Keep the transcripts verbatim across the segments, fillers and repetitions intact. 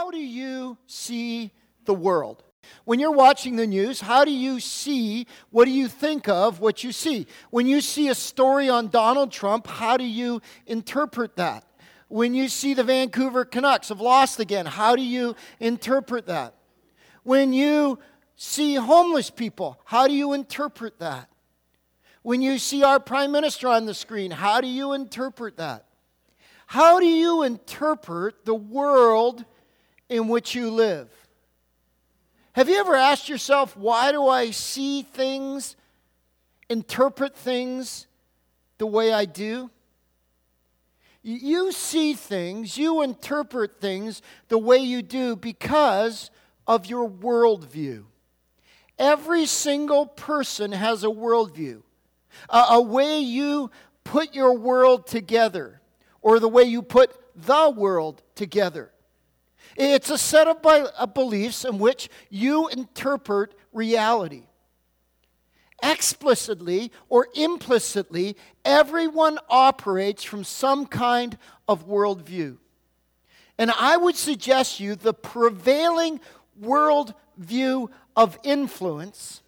how do you see the world? When you're watching the news, how do you see, what do you think of what you see? When you see a story on Donald Trump, how do you interpret that? When you see the Vancouver Canucks have lost again, how do you interpret that? When you see homeless people, how do you interpret that? When you see our Prime Minister on the screen, how do you interpret that? How do you interpret the world in which you live? Have you ever asked yourself, why do I see things, interpret things the way I do? You see things, you interpret things the way you do because of your worldview. Every single person has a worldview, a, a way you put your world together, or the way you put the world together. It's a set of, by, of beliefs in which you interpret reality. Explicitly or implicitly, everyone operates from some kind of worldview. And I would suggest you the prevailing worldview of influence,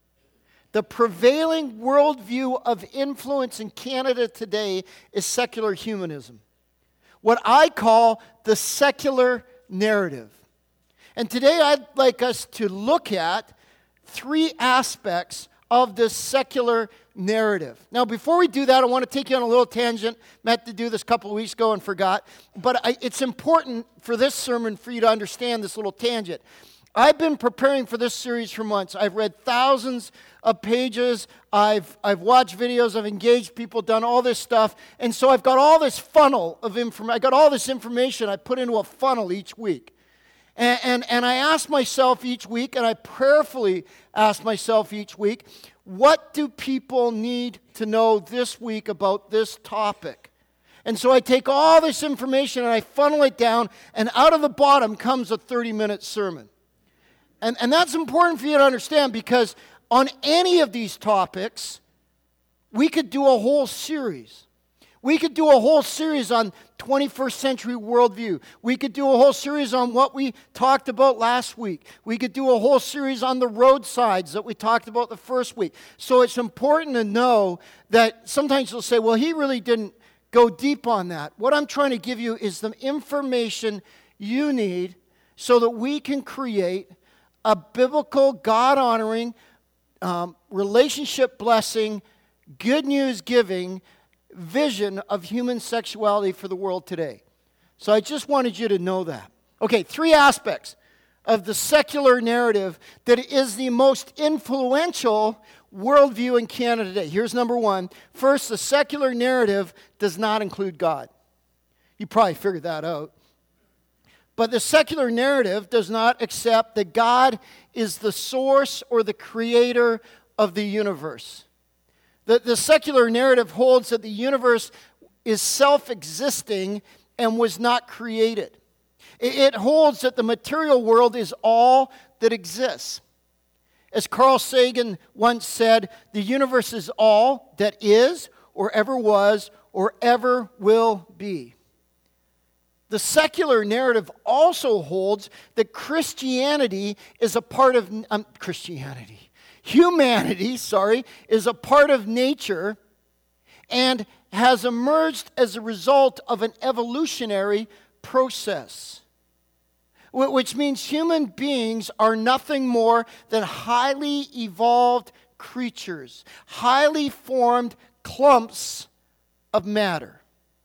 the prevailing worldview of influence in Canada today is secular humanism. What I call the secular narrative. And today I'd like us to look at three aspects of this secular narrative. Now, before we do that, I want to take you on a little tangent. Meant to do this a couple of weeks ago and forgot. But I, it's important for this sermon for you to understand this little tangent. I've been preparing for this series for months. I've read thousands of pages. I've I've watched videos. I've engaged people, done all this stuff. And so I've got all this funnel of information. I got all this information I put into a funnel each week. And, and, and I ask myself each week, and I prayerfully ask myself each week, what do people need to know this week about this topic? And so I take all this information and I funnel it down, and out of the bottom comes a thirty-minute sermon. And, and that's important for you to understand, because on any of these topics, we could do a whole series. We could do a whole series on twenty-first century worldview. We could do a whole series on what we talked about last week. We could do a whole series on the roadsides that we talked about the first week. So it's important to know that sometimes you'll say, well, he really didn't go deep on that. What I'm trying to give you is the information you need so that we can create a biblical, God-honoring, um, relationship-blessing, good news-giving vision of human sexuality for the world today. So I just wanted you to know that. Okay, three aspects of the secular narrative that is the most influential worldview in Canada today. Here's number one. First, the secular narrative does not include God. You probably figured that out. But the secular narrative does not accept that God is the source or the creator of the universe. The, the secular narrative holds that the universe is self-existing and was not created. It, it holds that the material world is all that exists. As Carl Sagan once said, the universe is all that is, or ever was, or ever will be. The secular narrative also holds that Christianity is a part of um, Christianity. Humanity, sorry, is a part of nature and has emerged as a result of an evolutionary process, which means human beings are nothing more than highly evolved creatures, highly formed clumps of matter.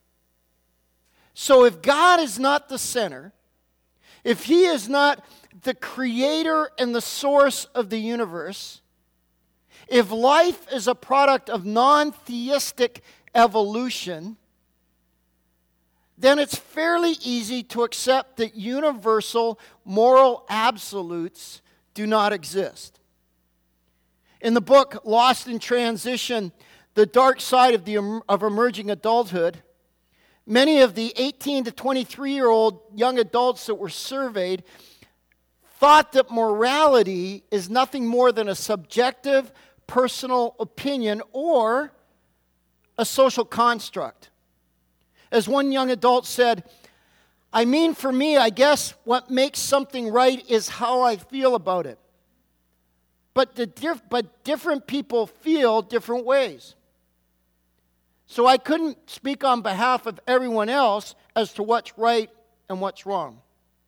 So if God is not the center, if He is not the creator and the source of the universe, if life is a product of non-theistic evolution, then it's fairly easy to accept that universal moral absolutes do not exist. In the book Lost in Transition, The Dark Side of, the, of Emerging Adulthood, many of the eighteen to twenty-three-year-old young adults that were surveyed thought that morality is nothing more than a subjective, personal opinion or a social construct. As one young adult said, I mean, for me, I guess what makes something right is how I feel about it. But, the diff- but different people feel different ways. So I couldn't speak on behalf of everyone else as to what's right and what's wrong.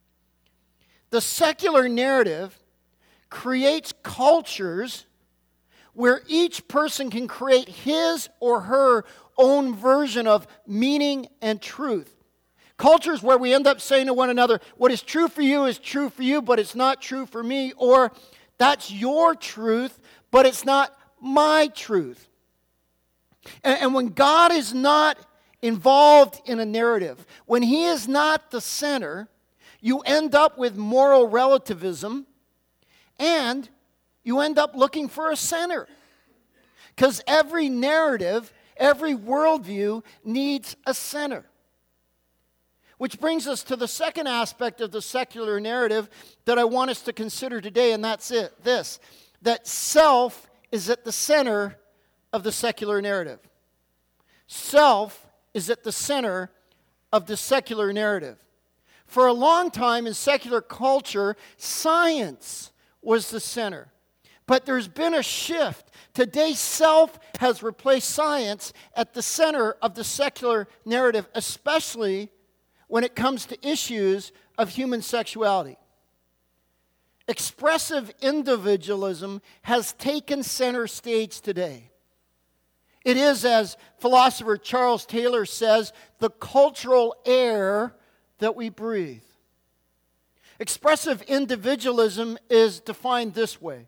The secular narrative creates cultures where each person can create his or her own version of meaning and truth. Cultures where we end up saying to one another, what is true for you is true for you, but it's not true for me. Or, that's your truth, but it's not my truth. And, and when God is not involved in a narrative, when He is not the center, you end up with moral relativism, and you end up looking for a center. Because every narrative, every worldview needs a center. Which brings us to the second aspect of the secular narrative that I want us to consider today, and that's it, this, that self is at the center of the secular narrative. Self is at the center of the secular narrative. For a long time in secular culture, science was the center. But there's been a shift. Today, self has replaced science at the center of the secular narrative, especially when it comes to issues of human sexuality. Expressive individualism has taken center stage today. It is, as philosopher Charles Taylor says, the cultural air that we breathe. Expressive individualism is defined this way.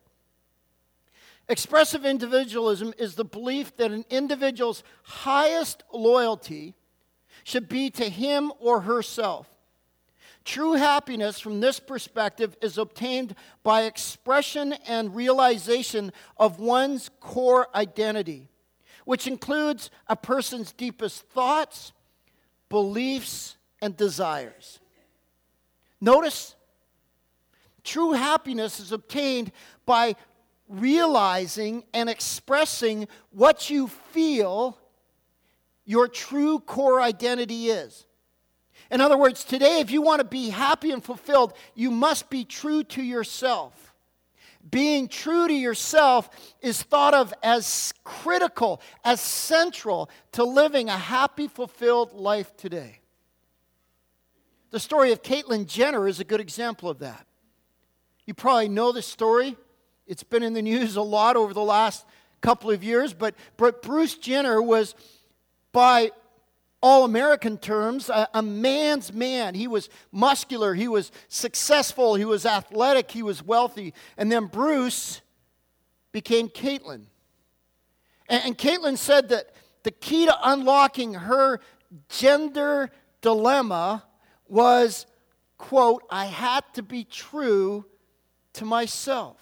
Expressive individualism is the belief that an individual's highest loyalty should be to him or herself. True happiness from this perspective is obtained by expression and realization of one's core identity, which includes a person's deepest thoughts, beliefs, and desires. Notice, true happiness is obtained by realizing and expressing what you feel your true core identity is. In other words, today, if you want to be happy and fulfilled, you must be true to yourself. Being true to yourself is thought of as critical, as central to living a happy, fulfilled life today. The story of Caitlyn Jenner is a good example of that. You probably know the story. It's been in the news a lot over the last couple of years, but Bruce Jenner was, by all-American terms, a, a man's man. He was muscular, he was successful, he was athletic, he was wealthy. And then Bruce became Caitlyn. And, and Caitlyn said that the key to unlocking her gender dilemma was, quote, I had to be true to myself.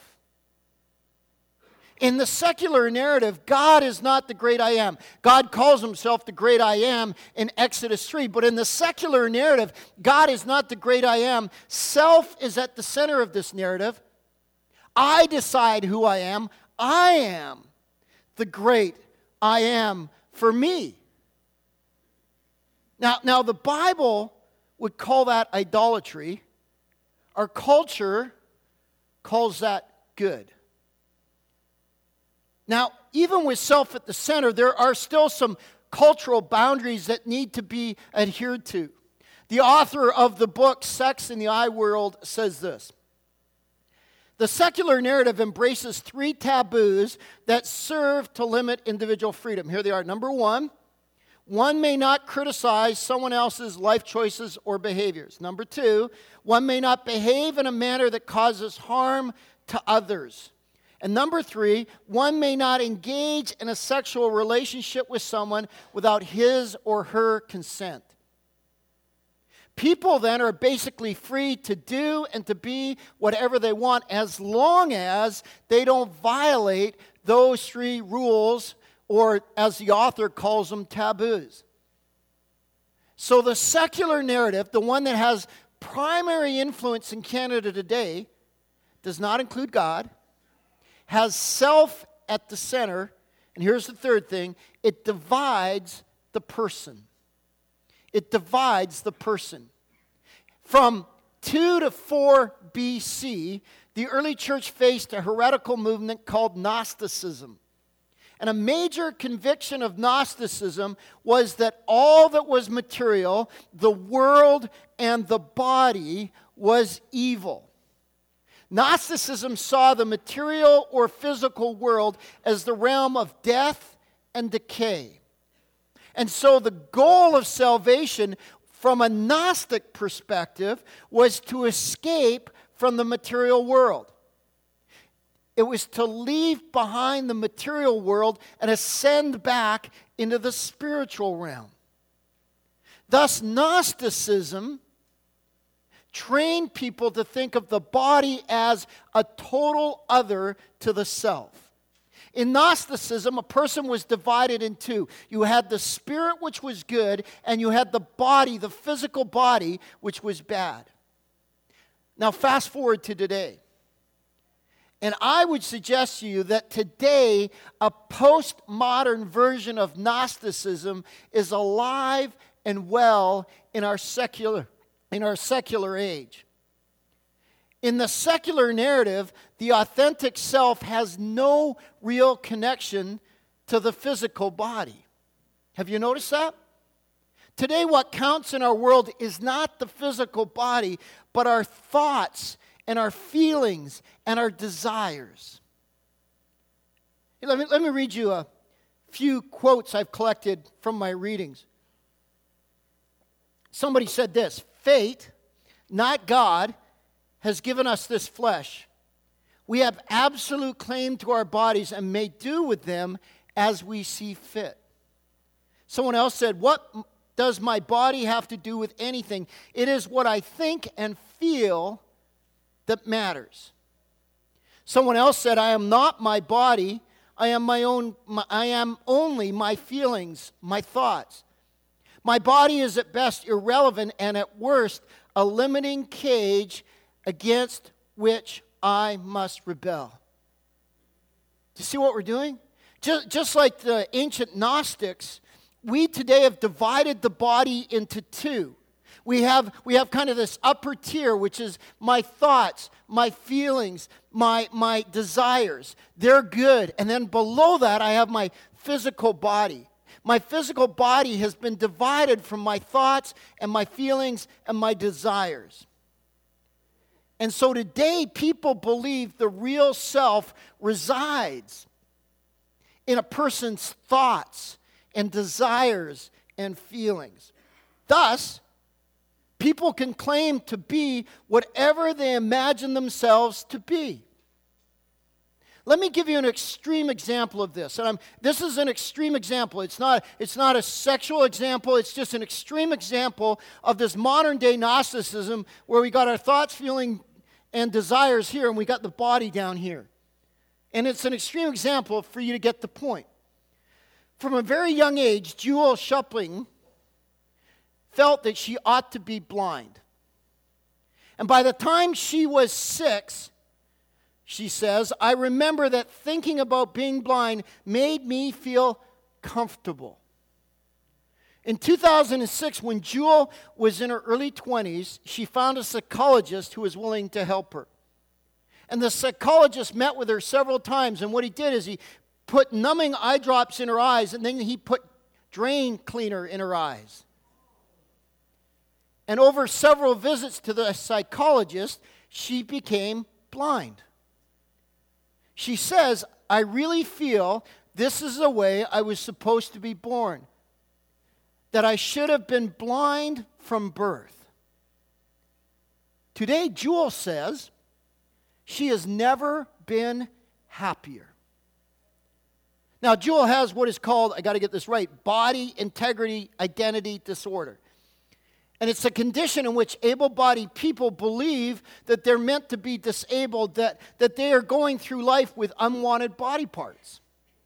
In the secular narrative, God is not the great I am. God calls himself the great I am in Exodus three. But in the secular narrative, God is not the great I am. Self is at the center of this narrative. I decide who I am. I am the great I am for me. Now, now the Bible would call that idolatry. Our culture calls that good. Now, even with self at the center, there are still some cultural boundaries that need to be adhered to. The author of the book, Sex in the I World, says this. The secular narrative embraces three taboos that serve to limit individual freedom. Here they are. Number one, one may not criticize someone else's life choices or behaviors. Number two, one may not behave in a manner that causes harm to others. And number three, one may not engage in a sexual relationship with someone without his or her consent. People then are basically free to do and to be whatever they want as long as they don't violate those three rules, or as the author calls them, taboos. So the secular narrative, the one that has primary influence in Canada today, does not include God, has self at the center, and here's the third thing, it divides the person. It divides the person. From two to four B C, the early church faced a heretical movement called Gnosticism. And a major conviction of Gnosticism was that all that was material, the world and the body, was evil. Gnosticism saw the material or physical world as the realm of death and decay. And so the goal of salvation from a Gnostic perspective was to escape from the material world. It was to leave behind the material world and ascend back into the spiritual realm. Thus, Gnosticism trained people to think of the body as a total other to the self. In Gnosticism, a person was divided in two. You had the spirit, which was good, and you had the body, the physical body, which was bad. Now, fast forward to today. And I would suggest to you that today, a postmodern version of Gnosticism is alive and well in our secular, in our secular age. In the secular narrative, the authentic self has no real connection to the physical body. Have you noticed that? Today, what counts in our world is not the physical body, but our thoughts and our feelings and our desires. Let me, let me read you a few quotes I've collected from my readings. Somebody said this: "Fate, not God, has given us this flesh. We have absolute claim to our bodies and may do with them as we see fit." Someone else said, "What does my body have to do with anything? It is what I think and feel that matters." Someone else said, "I am not my body. I am my own. My, I am only my feelings, my thoughts. My body is at best irrelevant and at worst a limiting cage against which I must rebel." Do you see what we're doing? Just, just like the ancient Gnostics, we today have divided the body into two. We have, we have kind of this upper tier, which is my thoughts, my feelings, my, my desires. They're good. And then below that, I have my physical body. My physical body has been divided from my thoughts and my feelings and my desires. And so today, people believe the real self resides in a person's thoughts and desires and feelings. Thus, people can claim to be whatever they imagine themselves to be. Let me give you an extreme example of this. And I'm, this is an extreme example. It's not, it's not a sexual example. It's just an extreme example of this modern-day Gnosticism where we got our thoughts, feeling, and desires here, and we got the body down here. And it's an extreme example for you to get the point. From a very young age, Jewel Shuppling felt that she ought to be blind. And by the time she was six, she says, "I remember that thinking about being blind made me feel comfortable." In two thousand six, when Jewel was in her early twenties, she found a psychologist who was willing to help her. And the psychologist met with her several times, and what he did is he put numbing eye drops in her eyes, and then he put drain cleaner in her eyes. And over several visits to the psychologist, she became blind. She says, "I really feel this is the way I was supposed to be born, that I should have been blind from birth." Today, Jewel says she has never been happier. Now, Jewel has what is called, I got to get this right, body integrity identity disorder. And it's a condition in which able-bodied people believe that they're meant to be disabled, that, that they are going through life with unwanted body parts.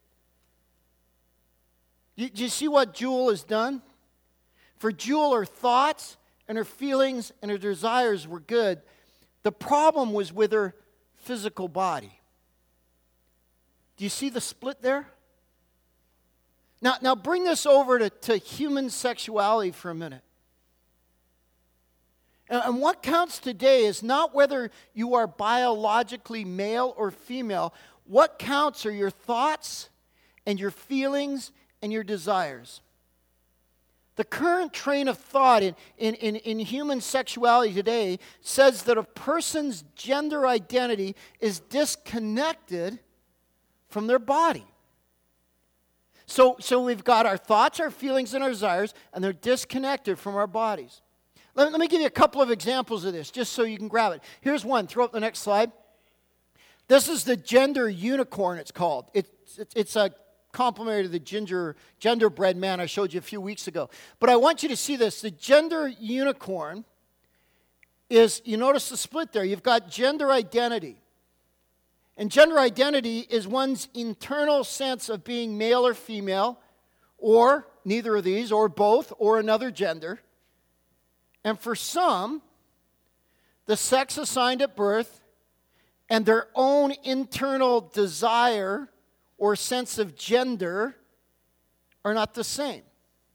Do you, do you see what Jewel has done? For Jewel, her thoughts and her feelings and her desires were good. The problem was with her physical body. Do you see the split there? Now, now bring this over to, to human sexuality for a minute. And, and what counts today is not whether you are biologically male or female. What counts are your thoughts and your feelings and your desires. The current train of thought in, in, in, in human sexuality today says that a person's gender identity is disconnected from their body. So, so we've got our thoughts, our feelings, and our desires, and they're disconnected from our bodies. Let, let me give you a couple of examples of this, just so you can grab it. Here's one. Throw up the next slide. This is the gender unicorn, it's called. It, it, it's a complementary to the ginger, genderbread man I showed you a few weeks ago. But I want you to see this. The gender unicorn is, you notice the split there. You've got gender identity. And gender identity is one's internal sense of being male or female, or neither of these, or both, or another gender. And for some, the sex assigned at birth and their own internal desire or sense of gender are not the same.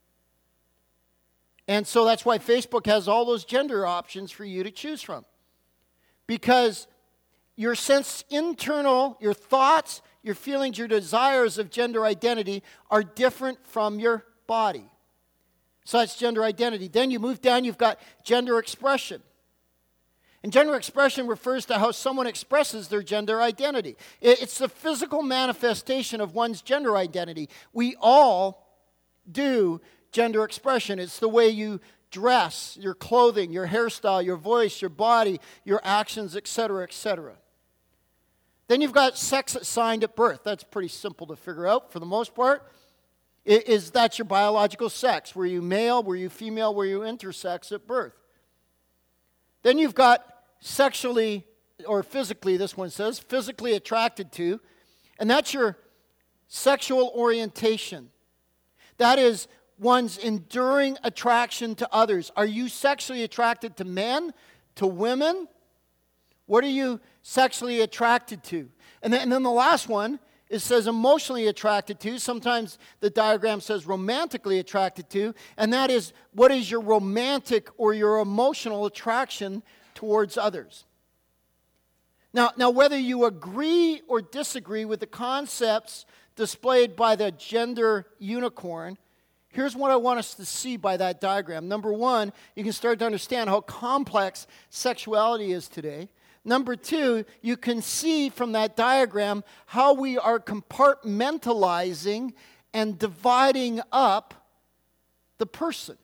And so that's why Facebook has all those gender options for you to choose from. Because your sense internal, your thoughts, your feelings, your desires of gender identity are different from your body. So that's gender identity. Then you move down, you've got gender expression. And gender expression refers to how someone expresses their gender identity. It's the physical manifestation of one's gender identity. We all do gender expression. It's the way you dress, your clothing, your hairstyle, your voice, your body, your actions, et cetera, et cetera. Then you've got sex assigned at birth. That's pretty simple to figure out for the most part. Is that's your biological sex. Were you male? Were you female? Were you intersex at birth? Then you've got sexually, or physically, this one says, physically attracted to, and that's your sexual orientation. That is one's enduring attraction to others. Are you sexually attracted to men, to women? What are you sexually attracted to? And then, and then the last one, it says emotionally attracted to. Sometimes the diagram says romantically attracted to. And that is, what is your romantic or your emotional attraction towards others? Now, now whether you agree or disagree with the concepts displayed by the gender unicorn, here's what I want us to see by that diagram. Number one, you can start to understand how complex sexuality is today. Number two, you can see from that diagram how we are compartmentalizing and dividing up the person.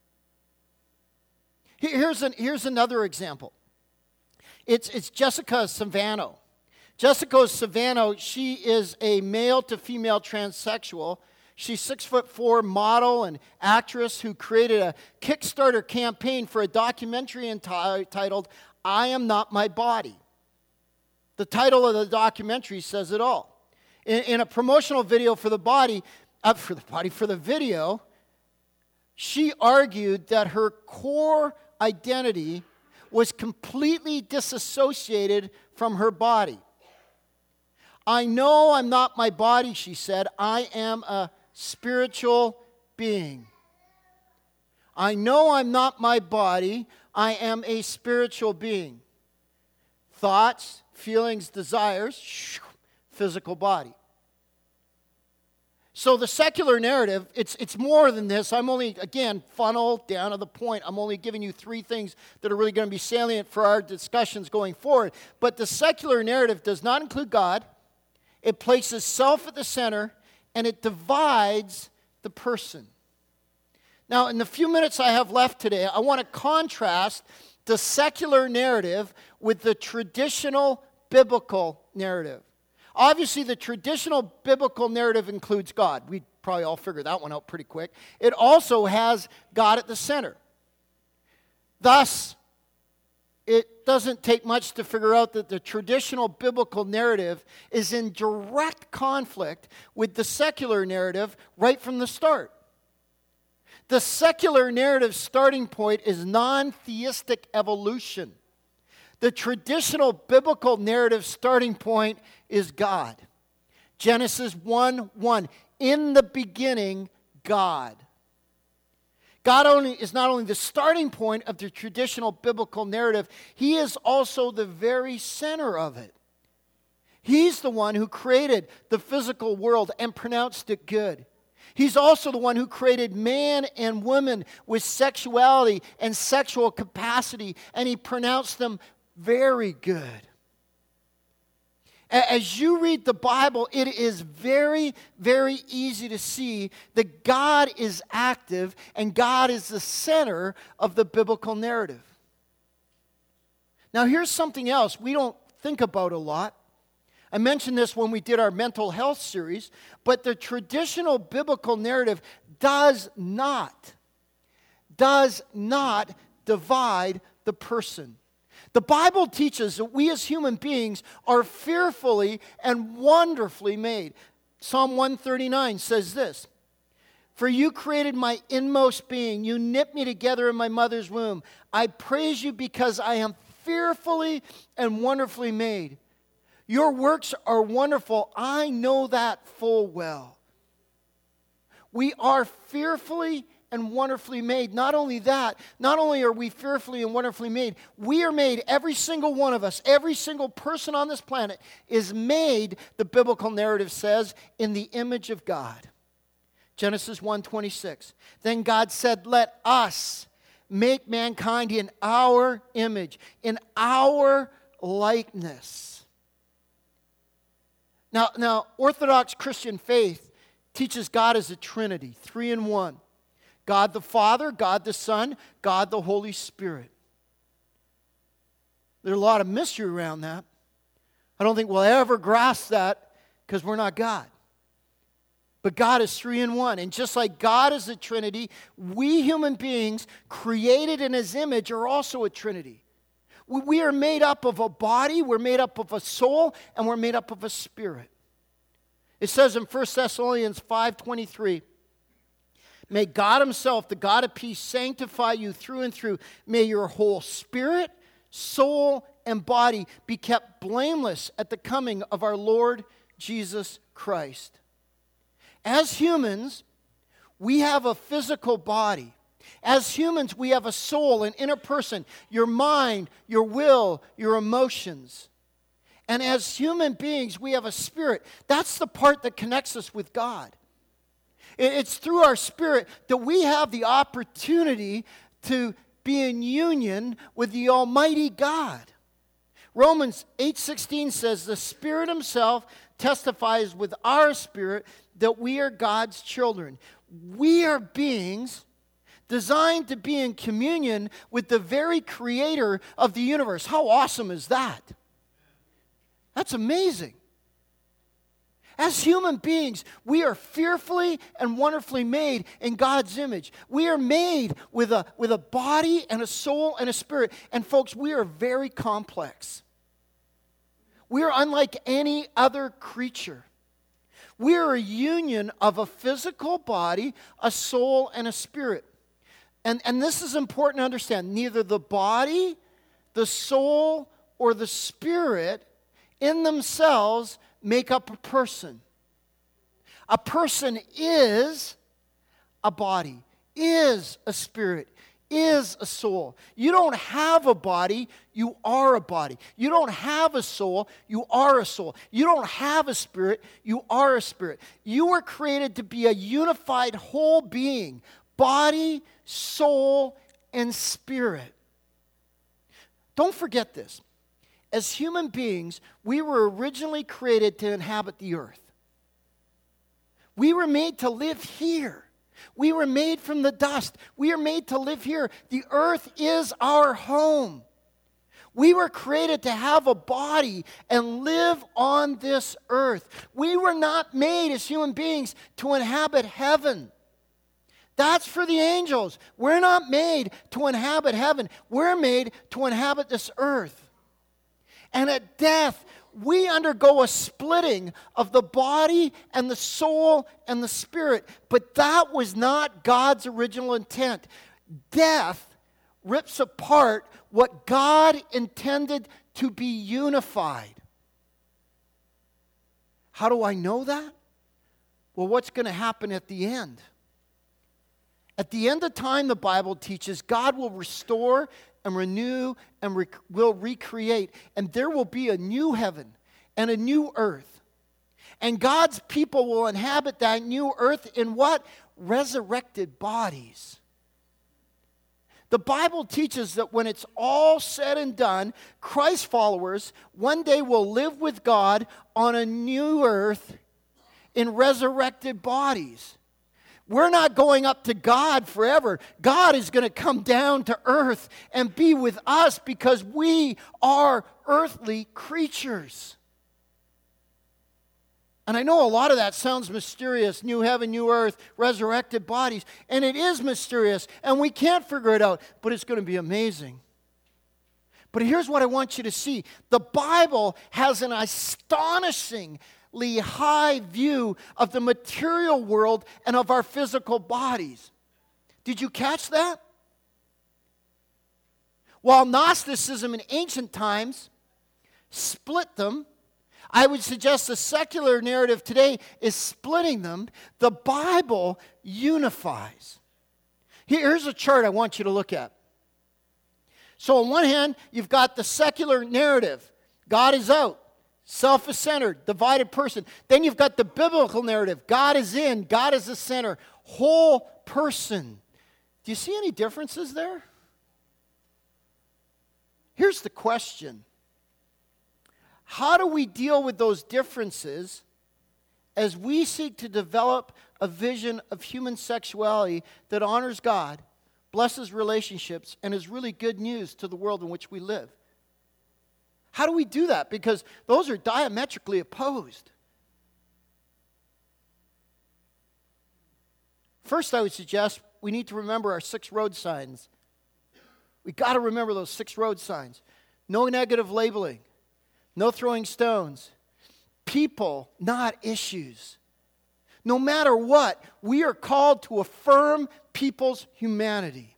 Here's, an, here's another example. It's, it's Jessica Savano. Jessica Savano, she is a male to female transsexual. She's six foot four model and actress who created a Kickstarter campaign for a documentary entitled I Am Not My Body. The title of the documentary says it all. In, in a promotional video for the body, uh, for the body, for the video, she argued that her core identity was completely disassociated from her body. I know I'm not my body, she said. I am a spiritual being. I know I'm not my body. I am a spiritual being. Thoughts, feelings, desires, physical body. So the secular narrative, it's, it's more than this. I'm only, again, funnel down to the point. I'm only giving you three things that are really going to be salient for our discussions going forward. But the secular narrative does not include God. It places self at the center, and it divides the person. Now, in the few minutes I have left today, I want to contrast the secular narrative with the traditional biblical narrative. Obviously, the traditional biblical narrative includes God. We'd probably all figure that one out pretty quick. It also has God at the center. Thus, it doesn't take much to figure out that the traditional biblical narrative is in direct conflict with the secular narrative right from the start. The secular narrative starting point is non-theistic evolution. The traditional biblical narrative starting point is God. Genesis one one, in the beginning, God. God only is not only the starting point of the traditional biblical narrative, He is also the very center of it. He's the one who created the physical world and pronounced it good. He's also the one who created man and woman with sexuality and sexual capacity, and He pronounced them very good. As you read the Bible, it is very, very easy to see that God is active and God is the center of the biblical narrative. Now, here's something else we don't think about a lot. I mentioned this when we did our mental health series, but the traditional biblical narrative does not, does not divide the person. The Bible teaches that we as human beings are fearfully and wonderfully made. Psalm one thirty-nine says this, "For you created my inmost being. You knit me together in my mother's womb. I praise you because I am fearfully and wonderfully made. Your works are wonderful. I know that full well." We are fearfully and wonderfully made. Not only that, not only are we fearfully and wonderfully made, we are made, every single one of us, every single person on this planet is made, the biblical narrative says, in the image of God. Genesis one twenty-six. Then God said, "Let us make mankind in our image, in our likeness." Now, now, Orthodox Christian faith teaches God as a Trinity, three in one. God the Father, God the Son, God the Holy Spirit. There's a lot of mystery around that. I don't think we'll ever grasp that because we're not God. But God is three in one. And just like God is a Trinity, we human beings created in His image are also a Trinity. We are made up of a body, we're made up of a soul, and we're made up of a spirit. It says in First Thessalonians five twenty-three, "May God Himself, the God of peace, sanctify you through and through. May your whole spirit, soul, and body be kept blameless at the coming of our Lord Jesus Christ." As humans, we have a physical body. As humans, we have a soul, an inner person, your mind, your will, your emotions. And as human beings, we have a spirit. That's the part that connects us with God. It's through our spirit that we have the opportunity to be in union with the Almighty God. Romans eight sixteen says, "The Spirit Himself testifies with our spirit that we are God's children." We are beings designed to be in communion with the very creator of the universe. How awesome is that? That's amazing. As human beings, we are fearfully and wonderfully made in God's image. We are made with a, with a body and a soul and a spirit. And folks, we are very complex. We are unlike any other creature. We are a union of a physical body, a soul, and a spirit. And, and this is important to understand. Neither the body, the soul, or the spirit in themselves make up a person. A person is a body, is a spirit, is a soul. You don't have a body, you are a body. You don't have a soul, you are a soul. You don't have a spirit, you are a spirit. You were created to be a unified whole being, body, soul, and spirit. Don't forget this. As human beings, we were originally created to inhabit the earth. We were made to live here. We were made from the dust. We are made to live here. The earth is our home. We were created to have a body and live on this earth. We were not made as human beings to inhabit heaven. That's for the angels. We're not made to inhabit heaven. We're made to inhabit this earth. And at death, we undergo a splitting of the body and the soul and the spirit. But that was not God's original intent. Death rips apart what God intended to be unified. How do I know that? Well, what's going to happen at the end? At the end of time, the Bible teaches, God will restore and renew and rec- will recreate. And there will be a new heaven and a new earth. And God's people will inhabit that new earth in what? Resurrected bodies. The Bible teaches that when it's all said and done, Christ followers one day will live with God on a new earth in resurrected bodies. We're not going up to God forever. God is going to come down to earth and be with us because we are earthly creatures. And I know a lot of that sounds mysterious. New heaven, new earth, resurrected bodies. And it is mysterious. And we can't figure it out. But it's going to be amazing. But here's what I want you to see. The Bible has an astonishingly high view of the material world and of our physical bodies. Did you catch that? While Gnosticism in ancient times split them, I would suggest the secular narrative today is splitting them. The Bible unifies. Here's a chart I want you to look at. So on one hand, you've got the secular narrative. God is out. Self-centered, divided person. Then you've got the biblical narrative. God is in. God is the center. Whole person. Do you see any differences there? Here's the question. How do we deal with those differences as we seek to develop a vision of human sexuality that honors God, blesses relationships, and is really good news to the world in which we live? How do we do that? Because those are diametrically opposed. First, I would suggest we need to remember our six road signs. We've got to remember those six road signs. No negative labeling. No throwing stones. People, not issues. No matter what, we are called to affirm people's humanity.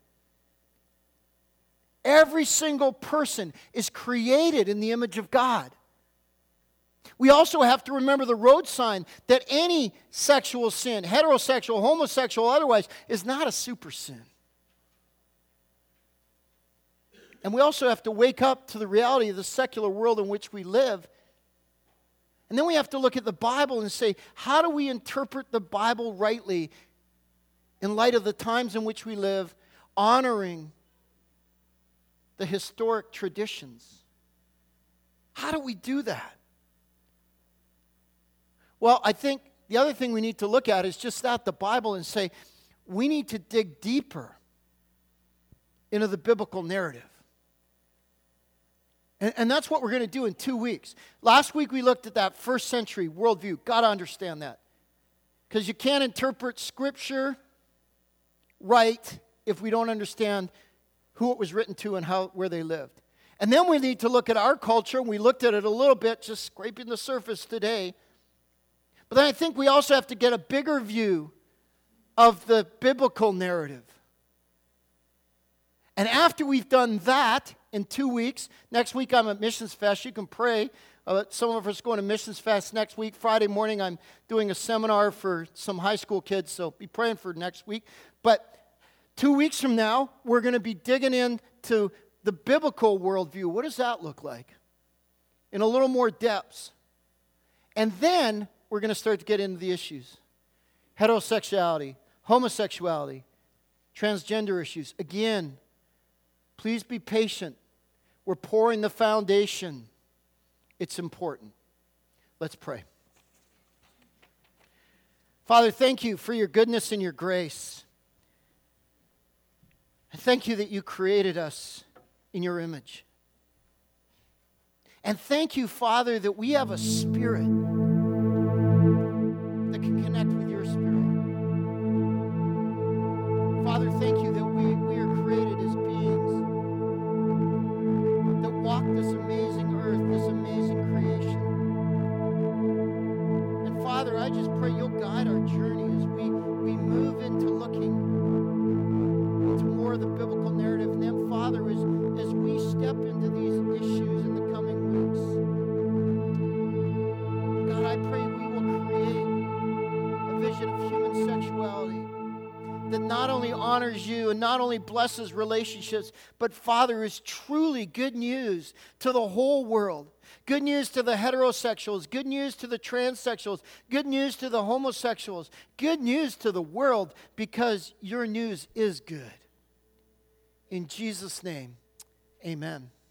Every single person is created in the image of God. We also have to remember the road sign that any sexual sin, heterosexual, homosexual, otherwise, is not a super sin. And we also have to wake up to the reality of the secular world in which we live. And then we have to look at the Bible and say, how do we interpret the Bible rightly in light of the times in which we live, honoring the historic traditions? How do we do that? Well, I think the other thing we need to look at is just that, the Bible, and say, we need to dig deeper into the biblical narrative. And, and that's what we're going to do in two weeks. Last week we looked at that first century worldview. Got to understand that. Because you can't interpret Scripture right if we don't understand who it was written to and how where they lived. And then we need to look at our culture. We looked at it a little bit, just scraping the surface today. But then I think we also have to get a bigger view of the biblical narrative. And after we've done that, in two weeks, next week I'm at Missions Fest. You can pray. Uh, some of us going to Missions Fest next week. Friday morning I'm doing a seminar for some high school kids, so be praying for next week. But two weeks from now, we're going to be digging into the biblical worldview. What does that look like? In a little more depth. And then we're going to start to get into the issues. Heterosexuality, homosexuality, transgender issues. Again, please be patient. We're pouring the foundation. It's important. Let's pray. Father, thank you for your goodness and your grace. And thank you that you created us in your image. And thank you, Father, that we have a spirit that can connect with your spirit. Father, thank you that we, we are created as beings that walk this amazing earth, this amazing creation. And Father, I just pray you'll guide our journey as we, we move into looking into more of the biblical narrative. And then, Father, as, as we step into these issues in the coming weeks, God, I pray we will create a vision of human sexuality that not only honors you and not only blesses relationships, but Father, is truly good news to the whole world. Good news to the heterosexuals, good news to the transsexuals, good news to the homosexuals, good news to the world, because your news is good. In Jesus' name, amen.